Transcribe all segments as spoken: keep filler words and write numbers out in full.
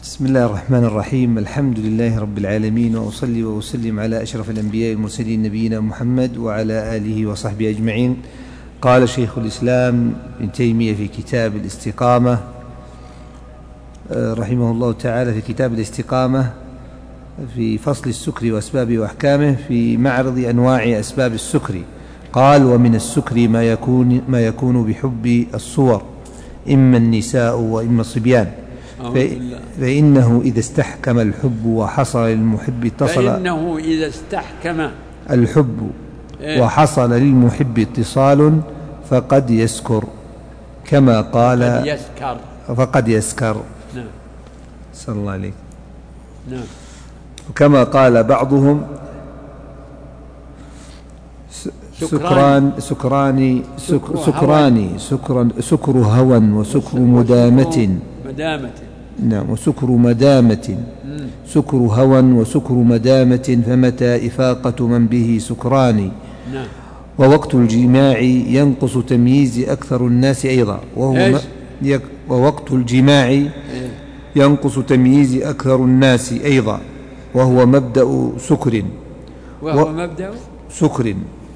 بسم الله الرحمن الرحيم. الحمد لله رب العالمين، وأصلي وأسلم على أشرف الأنبياء والمرسلين نبينا محمد وعلى آله وصحبه أجمعين. قال شيخ الإسلام ابن تيمية في كتاب الاستقامة رحمه الله تعالى في كتاب الاستقامة في فصل السكر وأسبابه وأحكامه في معرض أنواع أسباب السكر، قال: ومن السكر ما يكون, ما يكون بحب الصور، إما النساء وإما الصبيان، فإنه إذا استحكم الحب وحصل للمحب اتصل فإنه إذا استحكم الحب وحصل للمحب اتصال فقد يسكر، كما قال فقد يسكر فقد يسكر نعم. صلى الله عليه. نعم. وكما قال بعضهم: سكران سكراني سك سكراني سكر سكر هوى وسكر مدامة مدامة نعم وسكر مدامة سكر هوى وسكر مدامة، فمتى إفاقة من به سكران. نعم. ووقت الجماع ينقص تمييز أكثر الناس أيضا، وهو يك ووقت الجماع ينقص تمييز أكثر الناس أيضا، وهو مبدأ سكر وهو و... مبدأ سكر.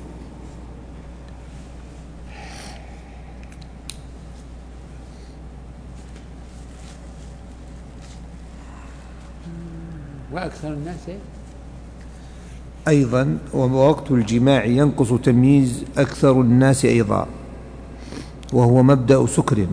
وأكثر الناس أيضا، ووقت الجماع ينقص تمييز أكثر الناس أيضا، وهو مبدأ سكر.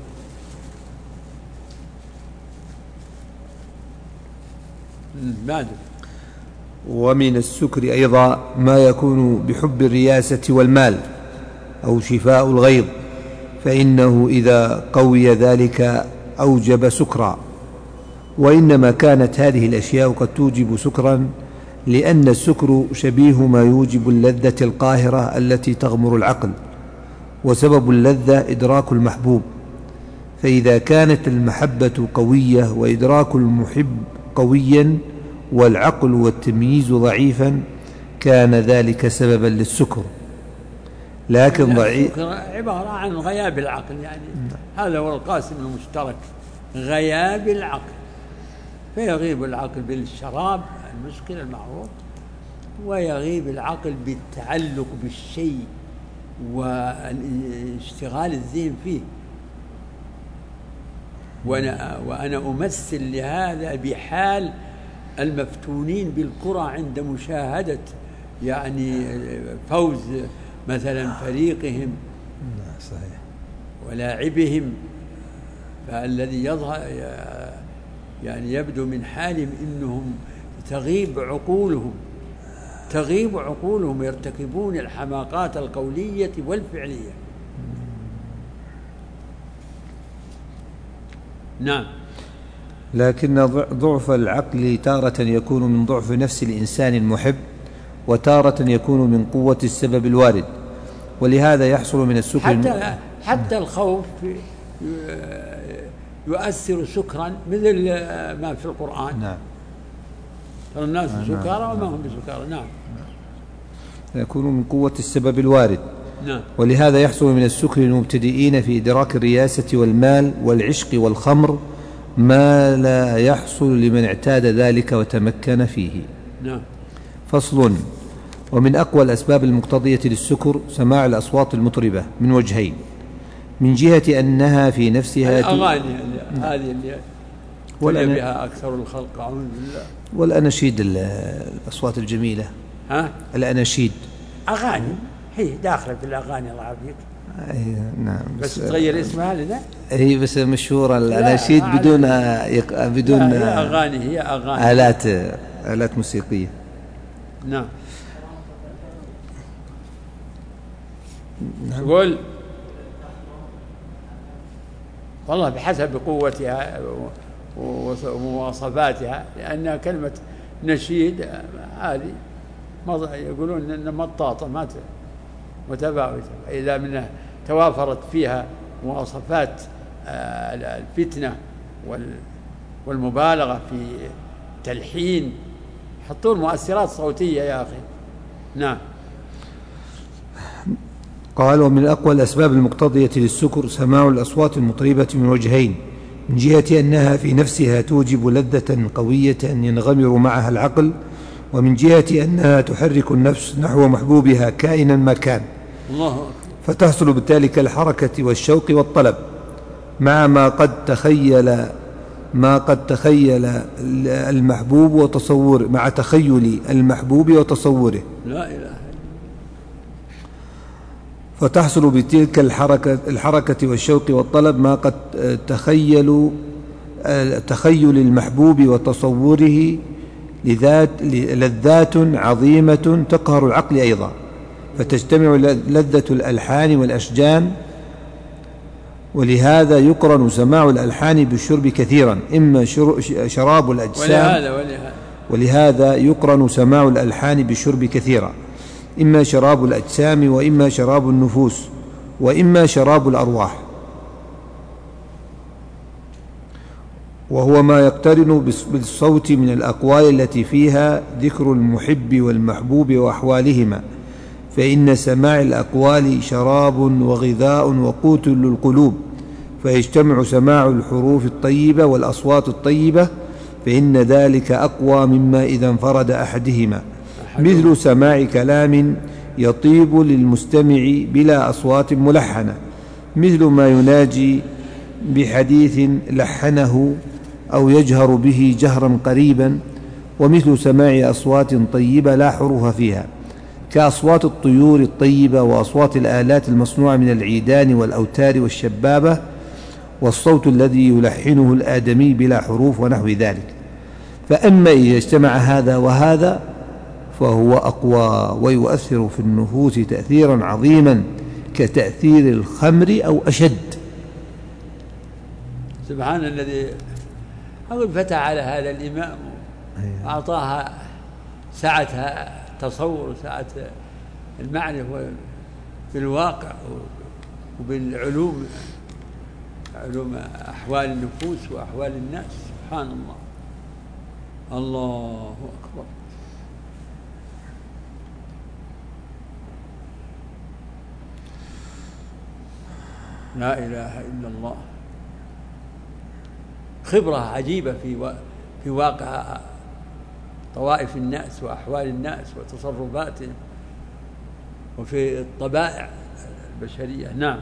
بعد. ومن السكر أيضا ما يكون بحب الرياسة والمال أو شفاء الغيظ، فإنه إذا قوي ذلك أوجب سكرا. وإنما كانت هذه الأشياء قد توجب سكرا لأن السكر شبيه ما يوجب اللذة القاهرة التي تغمر العقل، وسبب اللذة إدراك المحبوب، فإذا كانت المحبة قوية وإدراك المحب قويا والعقل والتمييز ضعيفا كان ذلك سببا للسكر. لكن ضعيف عبارة عن غياب العقل، يعني هذا هو القاسم المشترك، غياب العقل، فيغيب العقل بالشراب المسكر المعروف، ويغيب العقل بالتعلق بالشيء والاشتغال الذهن فيه. وأنا, وأنا أمثل لهذا بحال المفتونين بالكرة عند مشاهدة يعني فوز مثلا فريقهم ولاعبهم، فالذي يظهر يعني يبدو من حالهم إنهم تغيب عقولهم تغيب عقولهم يرتكبون الحماقات القولية والفعلية. نعم. لكن ضعف العقل تارة يكون من ضعف نفس الإنسان المحب، وتارة يكون من قوة السبب الوارد، ولهذا يحصل من السكر حتى, حتى الخوف يؤثر سكرا مثل ما في القرآن. نعم. الناس سكارى وما هم بسكارى. نعم. يكون من قوة السبب الوارد. نعم. ولهذا يحصل من السكر المبتدئين في إدراك الرياسة والمال والعشق والخمر ما لا يحصل لمن اعتاد ذلك وتمكن فيه. نعم. فصل. ومن أقوى الأسباب المقتضية للسكر سماع الأصوات المطربة من وجهين: من جهة أنها في نفسها الأغاني هذه اللي تلي بها أكثر الخلق، أعوذ بالله، والأناشيد الأصوات الجميلة. ها؟ الأناشيد أغاني هي داخلة في الأغاني، الله يعافيك. نعم. بس تغير اسمها لذا؟ هي بس مشهورة الأناشيد بدون يق... بدون هي أغاني هي أغاني آلات آلات موسيقية. نعم. نعم. تقول والله بحسب قوتها ومواصفاتها، لأنها كلمة نشيد هذه يقولون إن مطاطة ما متفاوتة، إذا منها توافرت فيها مواصفات الفتنة والمبالغة في تلحين، حطون مؤثرات صوتية يا أخي. نعم. قال: ومن أقوى الأسباب المقتضية للسكر سماع الأصوات المطربة من وجهين: من جهة أنها في نفسها توجب لذة قوية ينغمر معها العقل، ومن جهة أنها تحرك النفس نحو محبوبها كائنا ما كان، الله، فتحصل بذلك الحركة والشوق والطلب، مع ما قد تخيل ما قد تخيل المحبوب وتصوره مع تخيل المحبوب وتصوره. لا إله. فتحصل بتلك الحركة الحركة والشوق والطلب ما قد تخيل تخيل المحبوب وتصوره لذات لذات عظيمة تقهر العقل أيضا، فتجتمع لذة الألحان والأشجان. ولهذا يقرن سماع الألحان بالشرب كثيرا، إما شراب الأجسام ولهذا, ولهذا, ولهذا يقرن سماع الألحان بالشرب كثيرا، إما شراب الأجسام، وإما شراب النفوس، وإما شراب الأرواح، وهو ما يقترن بالصوت من الأقوال التي فيها ذكر المحب والمحبوب وأحوالهما، فإن سماع الأقوال شراب وغذاء وقوت للقلوب، فيجتمع سماع الحروف الطيبة والأصوات الطيبة، فإن ذلك أقوى مما إذا انفرد أحدهما، مثل سماع كلام يطيب للمستمع بلا أصوات ملحنة، مثل ما يناجي بحديث لحنه أو يجهر به جهرا قريبا، ومثل سماع أصوات طيبة لا حروف فيها، كأصوات الطيور الطيبة وأصوات الآلات المصنوعة من العيدان والأوتار والشبابة، والصوت الذي يلحنه الآدمي بلا حروف ونحو ذلك. فأما إذا اجتمع هذا وهذا فهو أقوى ويؤثر في النفوس تأثيرا عظيما كتأثير الخمر أو أشد. سبحان الذي أقول فتح على هذا الإمام وأعطاها ساعتها تصور وساعة المعرفة بالواقع وبالعلوم، علوم أحوال النفوس وأحوال الناس. سبحان الله، الله أكبر. لا إله إلا الله. خبرة عجيبة في في واقع طوائف الناس وأحوال الناس وتصرفاتهم وفي الطبائع البشرية. نعم.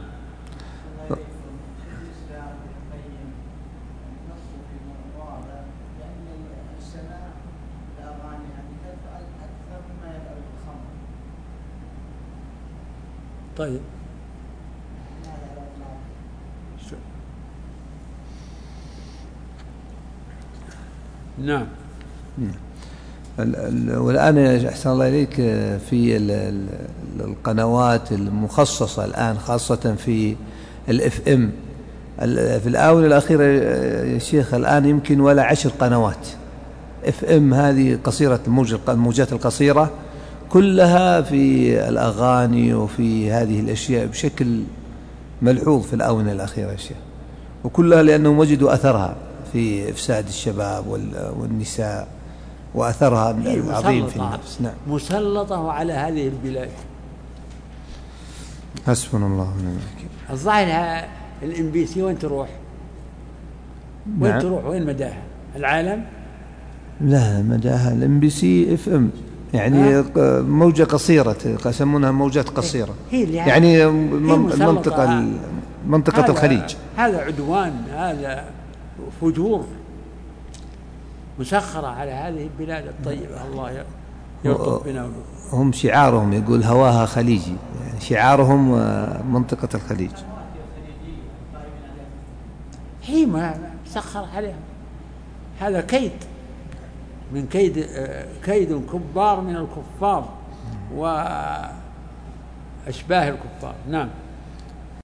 طيب. نعم. والآن أحسن الله إليك في القنوات المخصصة الآن خاصة في الاف ام في الآونة الأخيرة يا شيخ الآن يمكن ولا عشر قنوات اف ام هذه قصيرة الموجات القصيرة كلها في الأغاني وفي هذه الأشياء بشكل ملحوظ في الآونة الأخيرة يا شيخ، وكلها لأنهم وجدوا أثرها في إفساد الشباب والنساء وأثرها العظيم في النفس. نعم. مسلطة على هذه البلاد. حسبنا الله ونعم الوكيل. الظاهر الام بي سي وين تروح؟ وين نعم. تروح؟ وين مداها؟ العالم؟ لا مداها الام بي سي اف ام يعني ها؟ موجة قصيرة يسمونها موجات قصيرة. هي يعني منطقة منطقة هذا الخليج. هذا عدوان، هذا فجور مسخرة على هذه البلاد الطيبة. الله يرطب بنا. هم شعارهم يقول هواها خليجي، يعني شعارهم منطقة الخليج. هي ما مسخر عليهم. هذا كيد من كيد كيد كبار من الكفار وأشباه الكفار. نعم.